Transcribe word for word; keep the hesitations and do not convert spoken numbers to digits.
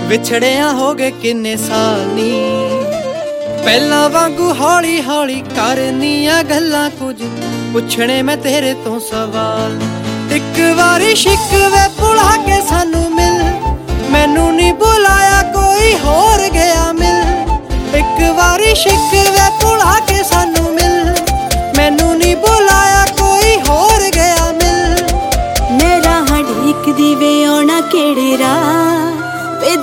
ਵਿਛੜਿਆ ਹੋ ਗਏ ਕਿੰਨੇ ਸਾਲ ਨੀ, ਪਹਿਲਾਂ ਵਾਂਗੂ ਹੌਲੀ ਹੌਲੀ ਕਰਨੀਆਂ ਗੱਲਾਂ, ਕੁਝ ਪੁੱਛਣੇ ਮੈਂ ਤੇਰੇ ਤੋਂ ਸਵਾਲ। ਇੱਕ ਵਾਰੀ ਸ਼ਿਕਵੇ ਭੁਲਾ ਕੇ ਸਾਨੂੰ ਮਿਲ, ਮੈਨੂੰ ਨੀ ਬੁਲਾਇਆ ਕੋਈ ਹੋਰ ਗਿਆ ਮਿਲ। ਇੱਕ ਵਾਰੀ ਸ਼ਿਕਵੇ ਭੁਲਾ ਕੇ ਸਾਨੂੰ ਮਿਲ, ਮੈਨੂੰ ਨੀ ਬੁਲਾਇਆ